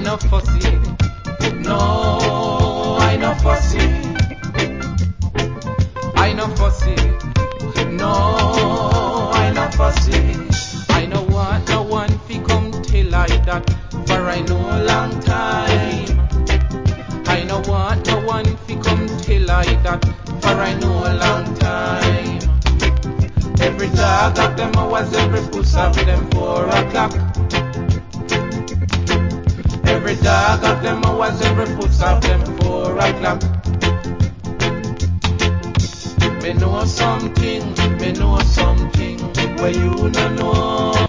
no fussy. No, I no fussy. I no fussy. No, I no fussy. I no want no one fi come till like that, for I know a long time. I no want no one fi come till like that, for I know a long time. Every dog of them hours, every puss of them 4 o'clock. Every dog of them hours, every puss of them 4 o'clock. Me know something where you no know.